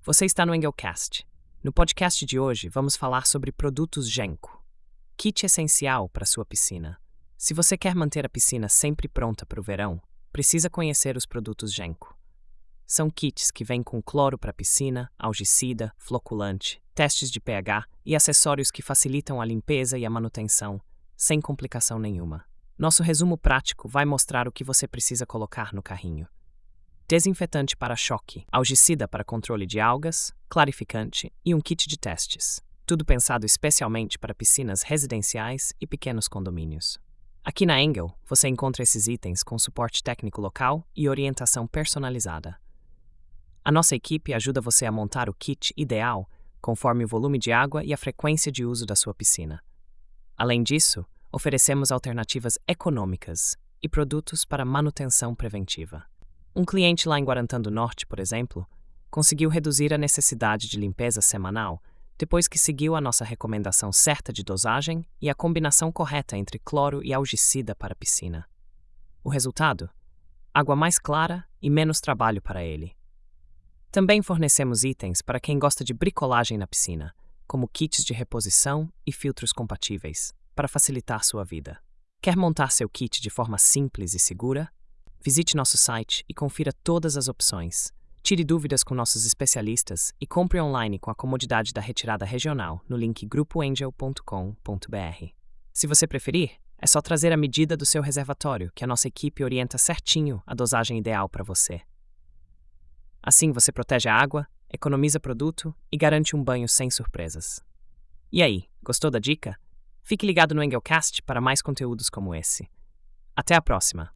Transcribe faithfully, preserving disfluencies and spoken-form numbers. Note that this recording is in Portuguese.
Você está no Engelcast. No podcast de hoje, vamos falar sobre produtos Genco. Kit essencial para sua piscina. Se você quer manter a piscina sempre pronta para o verão, precisa conhecer os produtos Genco. São kits que vêm com cloro para piscina, algicida, floculante, testes de pH e acessórios que facilitam a limpeza e a manutenção, sem complicação nenhuma. Nosso resumo prático vai mostrar o que você precisa colocar no carrinho. Desinfetante para choque, algicida para controle de algas, clarificante e um kit de testes. Tudo pensado especialmente para piscinas residenciais e pequenos condomínios. Aqui na Engel, você encontra esses itens com suporte técnico local e orientação personalizada. A nossa equipe ajuda você a montar o kit ideal conforme o volume de água e a frequência de uso da sua piscina. Além disso, oferecemos alternativas econômicas e produtos para manutenção preventiva. Um cliente lá em Guarantã do Norte, por exemplo, conseguiu reduzir a necessidade de limpeza semanal depois que seguiu a nossa recomendação certa de dosagem e a combinação correta entre cloro e algicida para a piscina. O resultado? Água mais clara e menos trabalho para ele. Também fornecemos itens para quem gosta de bricolagem na piscina, como kits de reposição e filtros compatíveis, para facilitar sua vida. Quer montar seu kit de forma simples e segura? Visite nosso site e confira todas as opções. Tire dúvidas com nossos especialistas e compre online com a comodidade da retirada regional no link grupo engel ponto com ponto b r. Se você preferir, é só trazer a medida do seu reservatório que a nossa equipe orienta certinho a dosagem ideal para você. Assim você protege a água, economiza produto e garante um banho sem surpresas. E aí, gostou da dica? Fique ligado no Engelcast para mais conteúdos como esse. Até a próxima!